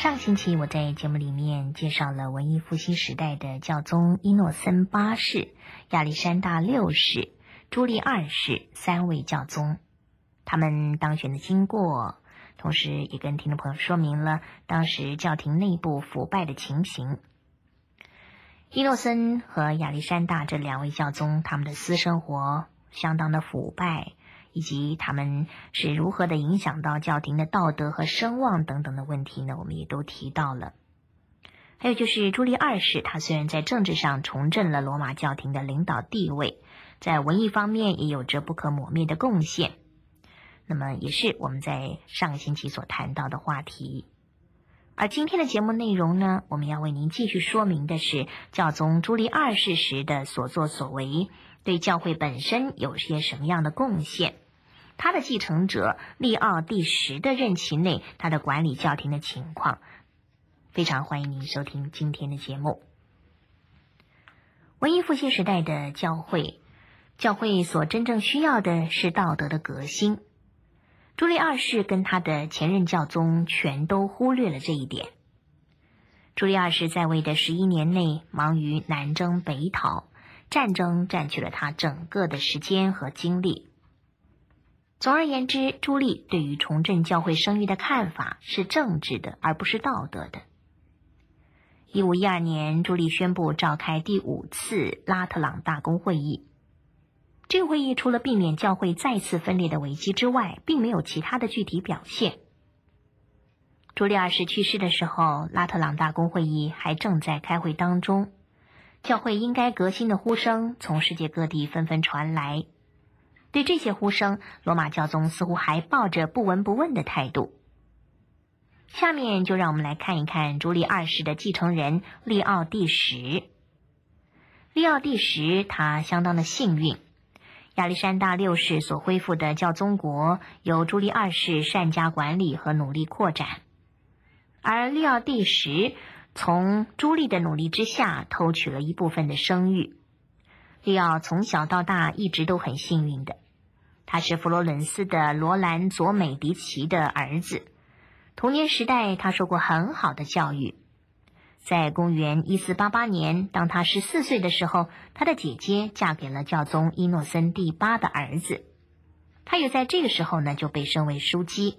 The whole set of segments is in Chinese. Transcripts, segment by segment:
上星期我在节目里面介绍了文艺复兴时代的教宗伊诺森八世、亚历山大六世、朱利二世三位教宗，他们当选的经过，同时也跟听众朋友说明了当时教廷内部腐败的情形。伊诺森和亚历山大这两位教宗，他们的私生活相当的腐败，以及他们是如何的影响到教廷的道德和声望等等的问题呢，我们也都提到了。还有就是朱利二世，他虽然在政治上重振了罗马教廷的领导地位，在文艺方面也有着不可磨灭的贡献，那么也是我们在上个星期所谈到的话题。而今天的节目内容呢，我们要为您继续说明的是教宗朱利二世时的所作所为，对教会本身有些什么样的贡献，他的继承者利奥第10的任期内他的管理教廷的情况。非常欢迎您收听今天的节目。文艺复兴时代的教会所真正需要的是道德的革新。朱利二世跟他的前任教宗全都忽略了这一点。朱利二世在位的11年内忙于南征北讨，战争占据了他整个的时间和精力。总而言之，朱利对于重振教会声誉的看法是政治的，而不是道德的。1512年，朱利宣布召开第5次拉特朗大公会议。这个会议除了避免教会再次分裂的危机之外，并没有其他的具体表现。朱利二世去世的时候，拉特朗大公会议还正在开会当中，教会应该革新的呼声从世界各地纷纷传来。对这些呼声，罗马教宗似乎还抱着不闻不问的态度。下面就让我们来看一看朱利二世的继承人利奥第10。利奥第10他相当的幸运，亚历山大六世所恢复的教宗国由朱利二世善加管理和努力扩展，而利奥第10从朱利的努力之下偷取了一部分的声誉。利奥从小到大一直都很幸运的，他是佛罗伦斯的罗兰佐美迪奇的儿子，童年时代他受过很好的教育。在公元1488年，当他14岁的时候，他的姐姐嫁给了教宗伊诺森第8的儿子，他也在这个时候呢就被升为枢机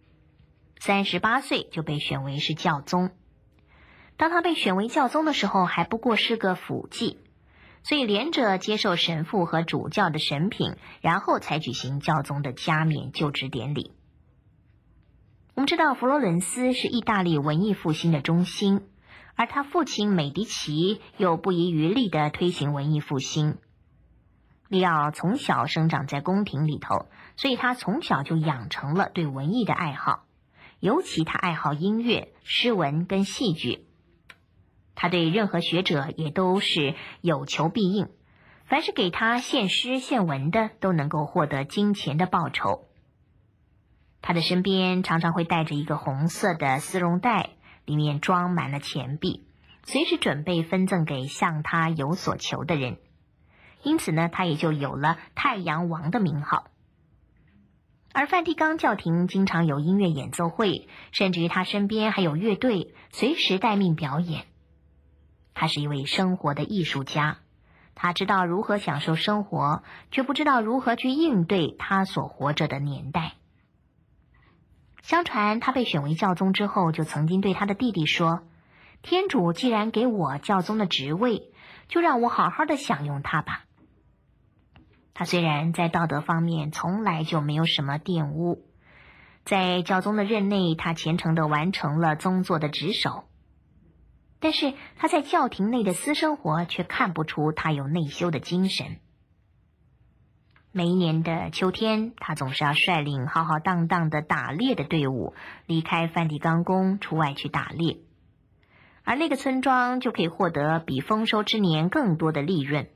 ，38岁就被选为是教宗。当他被选为教宗的时候，还不过是个辅祭，所以连着接受神父和主教的审品，然后才举行教宗的加冕就职典礼。我们知道佛罗伦斯是意大利文艺复兴的中心，而他父亲美迪奇又不遗余力地推行文艺复兴。利奥从小生长在宫廷里头，所以他从小就养成了对文艺的爱好，尤其他爱好音乐、诗文跟戏剧。他对任何学者也都是有求必应，凡是给他献诗献文的，都能够获得金钱的报酬。他的身边常常会带着一个红色的丝绒袋，里面装满了钱币，随时准备分赠给向他有所求的人。因此呢，他也就有了太阳王的名号。而梵蒂冈教廷经常有音乐演奏会，甚至于他身边还有乐队，随时待命表演。他是一位生活的艺术家，他知道如何享受生活，却不知道如何去应对他所活着的年代。相传他被选为教宗之后，就曾经对他的弟弟说，天主既然给我教宗的职位，就让我好好的享用它吧。他虽然在道德方面从来就没有什么玷污，在教宗的任内，他虔诚地完成了宗座的职守，但是他在教廷内的私生活却看不出他有内修的精神。每一年的秋天，他总是要率领浩浩荡荡的打猎的队伍离开梵蒂冈宫出外去打猎，而那个村庄就可以获得比丰收之年更多的利润。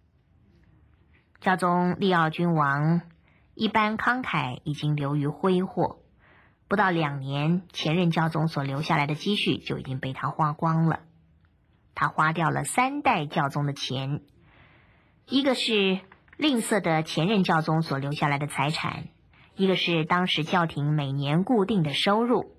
教宗利奥君王一般慷慨已经流于挥霍，不到2年，前任教宗所留下来的积蓄就已经被他花光了。他花掉了3代教宗的钱，一个是吝啬的前任教宗所留下来的财产，一个是当时教廷每年固定的收入，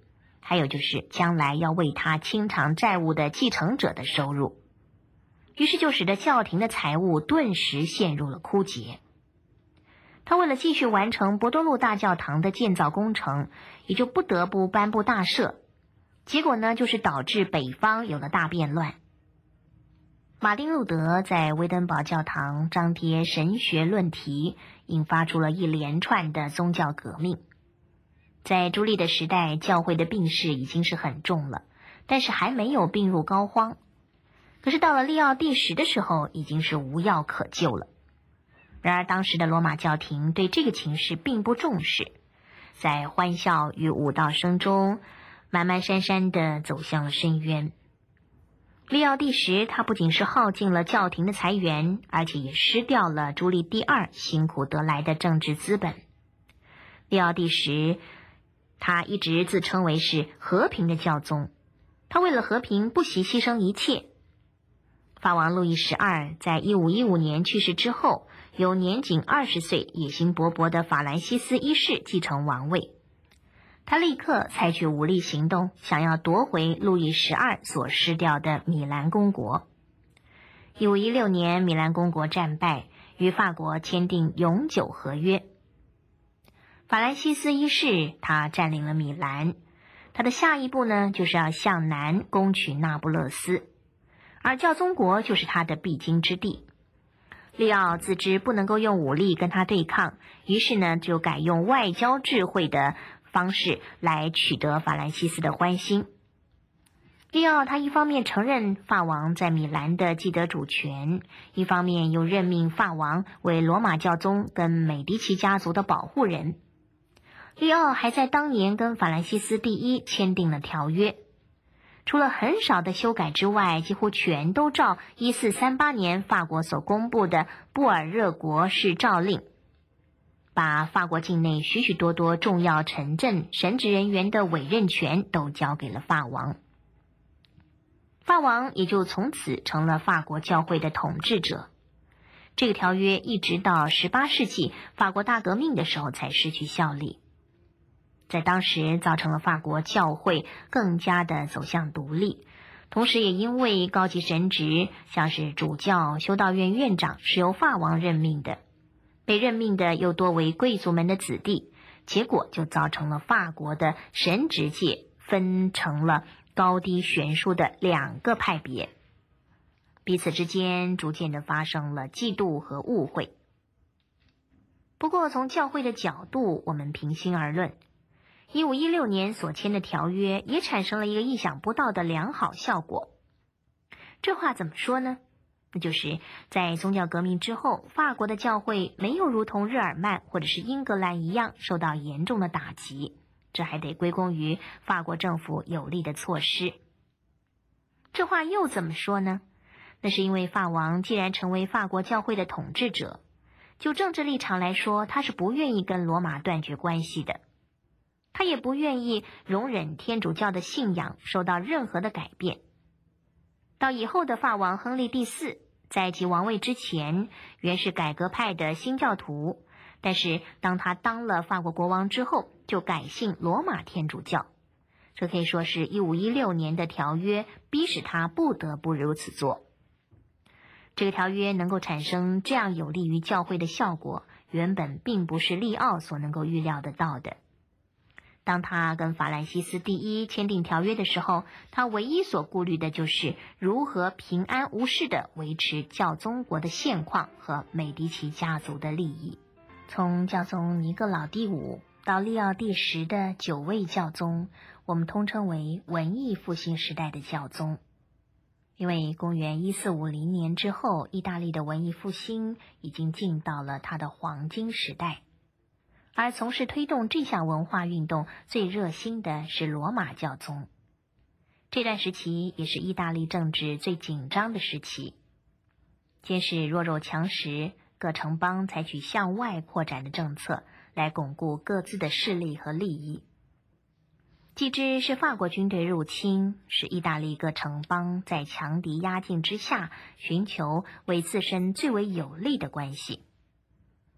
还有就是将来要为他清偿债务的继承者的收入，于是就使得教廷的财务顿时陷入了枯竭。他为了继续完成博多禄大教堂的建造工程，也就不得不颁布大赦，结果呢，就是导致北方有了大变乱。马丁路德在威登堡教堂张贴神学论题，引发出了一连串的宗教革命。在朱利的时代，教会的病势已经是很重了，但是还没有病入膏肓。可是到了利奥第10的时候，已经是无药可救了。然而当时的罗马教廷对这个情势并不重视，在欢笑与舞蹈声中，蹒蹒跚跚地走向了深渊。利奥第10他不仅是耗尽了教廷的财源，而且也失掉了朱利第2辛苦得来的政治资本。利奥第10他一直自称为是和平的教宗，他为了和平不惜牺牲一切。法王路易12在1515年去世之后，由年仅20岁、野心勃勃的法兰西斯一世继承王位。他立刻采取武力行动，想要夺回路易12所失掉的米兰公国。1516年，米兰公国战败，与法国签订永久合约。法兰西斯一世他占领了米兰，他的下一步呢，就是要向南攻取那不勒斯，而教宗国就是他的必经之地。利奥自知不能够用武力跟他对抗，于是呢，就改用外交智慧的方式来取得法兰西斯的欢心。利奥他一方面承认法王在米兰的既得主权，一方面又任命法王为罗马教宗跟美第奇家族的保护人。利奥还在当年跟法兰西斯第一签订了条约，除了很少的修改之外，几乎全都照1438年法国所公布的布尔热国式诏令，把法国境内许许多多重要城镇神职人员的委任权都交给了法王。法王也就从此成了法国教会的统治者。这个条约一直到18世纪法国大革命的时候才失去效力，在当时造成了法国教会更加的走向独立，同时也因为高级神职像是主教、修道院院长是由法王任命的，被任命的又多为贵族们的子弟，结果就造成了法国的神职界分成了高低悬殊的2个派别，彼此之间逐渐的发生了嫉妒和误会。不过从教会的角度，我们平心而论，1516年所签的条约也产生了一个意想不到的良好效果。这话怎么说呢？那就是在宗教革命之后，法国的教会没有如同日耳曼或者是英格兰一样受到严重的打击，这还得归功于法国政府有力的措施。这话又怎么说呢？那是因为法王既然成为法国教会的统治者，就政治立场来说，他是不愿意跟罗马断绝关系的，他也不愿意容忍天主教的信仰受到任何的改变。到以后的法王亨利第4在即王位之前，原是改革派的新教徒，但是当他当了法国国王之后，就改信罗马天主教。这可以说是1516年的条约逼使他不得不如此做。这个条约能够产生这样有利于教会的效果，原本并不是利奥所能够预料得到的。当他跟法兰西斯第一签订条约的时候，他唯一所顾虑的就是如何平安无事地维持教宗国的现况和美第奇家族的利益。从教宗尼各老第5到利奥第10的9位教宗，我们通称为文艺复兴时代的教宗。因为公元1450年之后，意大利的文艺复兴已经进到了它的黄金时代，而从事推动这项文化运动最热心的是罗马教宗。这段时期也是意大利政治最紧张的时期，先是弱肉强食，各城邦采取向外扩展的政策来巩固各自的势力和利益。既知是法国军队入侵，使意大利各城邦在强敌压境之下寻求为自身最为有利的关系。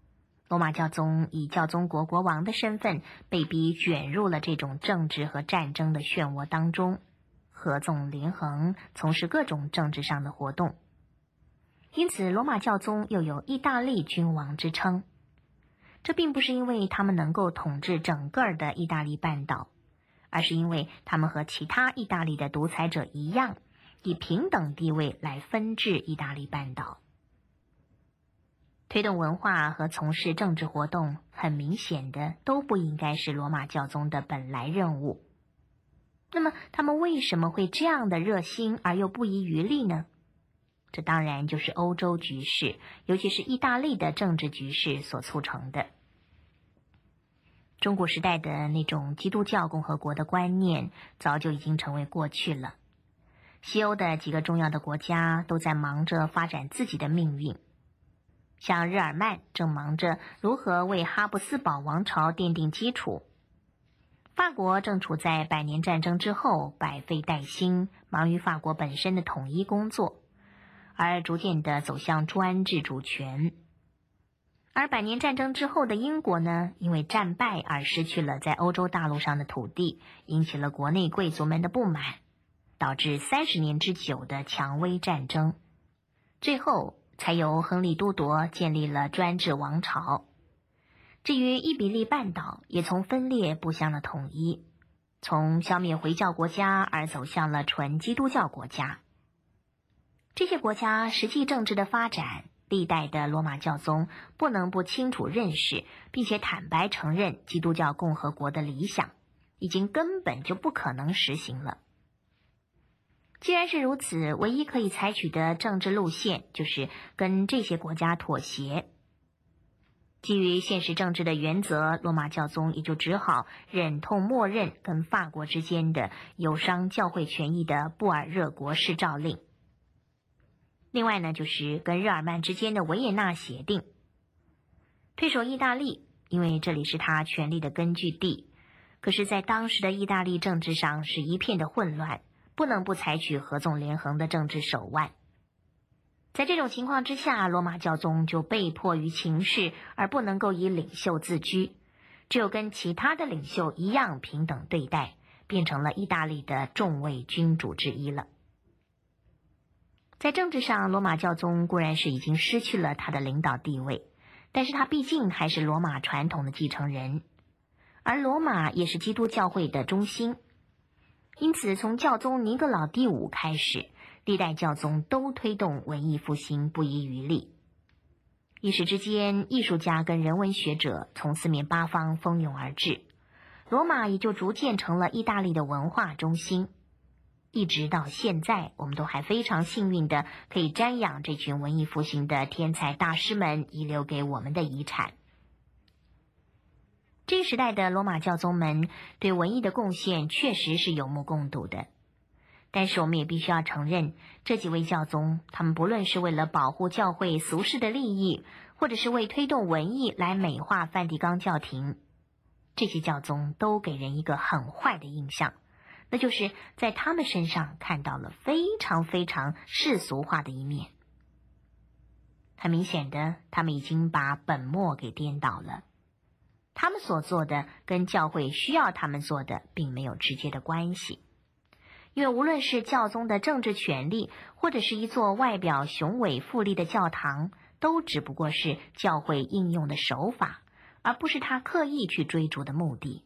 罗马教宗以教宗国国王的身份，被逼卷入了这种政治和战争的漩涡当中，合纵连横，从事各种政治上的活动。因此，罗马教宗又有意大利君王之称。这并不是因为他们能够统治整个的意大利半岛，而是因为他们和其他意大利的独裁者一样，以平等地位来分治意大利半岛。推动文化和从事政治活动，很明显的都不应该是罗马教宗的本来任务。那么他们为什么会这样的热心而又不遗余力呢？这当然就是欧洲局势，尤其是意大利的政治局势所促成的。中古时代的那种基督教共和国的观念早就已经成为过去了。西欧的几个重要的国家都在忙着发展自己的命运，像日耳曼正忙着如何为哈布斯堡王朝奠定基础，法国正处在100年战争之后百废待兴，忙于法国本身的统一工作，而逐渐地走向专制主权。而100年战争之后的英国呢，因为战败而失去了在欧洲大陆上的土地，引起了国内贵族们的不满，导致30年之久的蔷薇战争，最后才由亨利都铎建立了专制王朝。至于伊比利半岛，也从分裂步向了统一，从消灭回教国家而走向了纯基督教国家。这些国家实际政治的发展，历代的罗马教宗不能不清楚认识，并且坦白承认基督教共和国的理想已经根本就不可能实行了。既然是如此，唯一可以采取的政治路线就是跟这些国家妥协。基于现实政治的原则，罗马教宗也就只好忍痛默认跟法国之间的有伤教会权益的布尔热国誓诏令。另外呢，就是跟日耳曼之间的维也纳协定。退守意大利，因为这里是他权力的根据地，可是在当时的意大利政治上是一片的混乱，不能不采取合纵连横的政治手腕。在这种情况之下，罗马教宗就被迫于情势而不能够以领袖自居，只有跟其他的领袖一样平等对待，变成了意大利的众位君主之一了。在政治上，罗马教宗固然是已经失去了他的领导地位，但是他毕竟还是罗马传统的继承人，而罗马也是基督教会的中心。因此，从教宗尼各老第五开始，历代教宗都推动文艺复兴不遗余力。一时之间，艺术家跟人文学者从四面八方蜂拥而至，罗马也就逐渐成了意大利的文化中心。一直到现在，我们都还非常幸运的可以瞻仰这群文艺复兴的天才大师们遗留给我们的遗产。这个时代的罗马教宗们对文艺的贡献确实是有目共睹的，但是我们也必须要承认，这几位教宗，他们不论是为了保护教会俗世的利益，或者是为推动文艺来美化梵蒂冈教廷，这些教宗都给人一个很坏的印象，那就是在他们身上看到了非常非常世俗化的一面。很明显的，他们已经把本末给颠倒了。他们所做的跟教会需要他们做的并没有直接的关系，因为无论是教宗的政治权力，或者是一座外表雄伟富丽的教堂，都只不过是教会应用的手法，而不是他刻意去追逐的目的。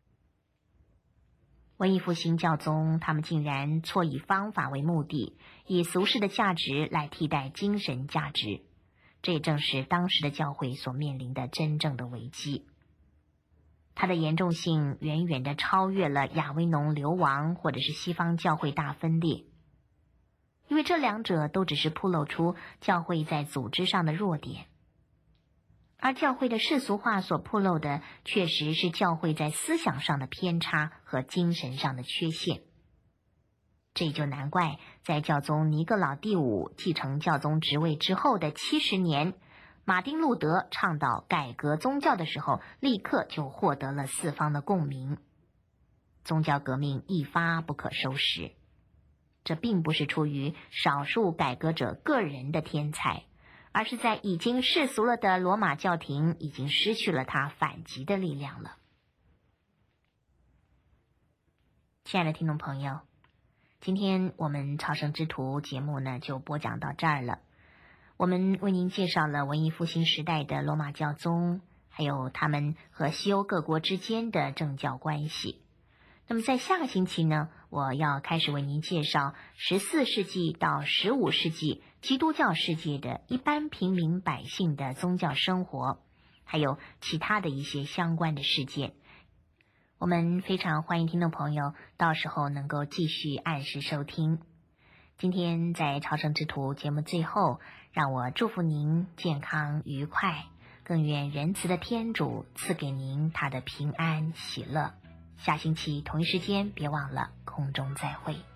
文艺复兴教宗他们竟然错以方法为目的，以俗世的价值来替代精神价值，这也正是当时的教会所面临的真正的危机。它的严重性远远地超越了亚维农流亡或者是西方教会大分裂，因为这两者都只是暴露出教会在组织上的弱点，而教会的世俗化所暴露的确实是教会在思想上的偏差和精神上的缺陷。这也就难怪在教宗尼各老第五继承教宗职位之后的70年，马丁路德倡导改革宗教的时候，立刻就获得了四方的共鸣，宗教革命一发不可收拾。这并不是出于少数改革者个人的天才， 而是在已经世俗了的罗马教廷已经失去了它反击的力量了。亲爱的听众朋友，今天我们朝圣之途节目呢就播讲到这儿了。我们为您介绍了文艺复兴时代的罗马教宗，还有他们和西欧各国之间的政教关系。那么在下个星期呢，我要开始为您介绍14世纪到15世纪基督教世界的一般平民百姓的宗教生活，还有其他的一些相关的事件。我们非常欢迎听众朋友到时候能够继续按时收听。今天在朝圣之途节目最后，让我祝福您健康愉快，更愿仁慈的天主赐给您他的平安喜乐。下星期同一时间别忘了空中再会。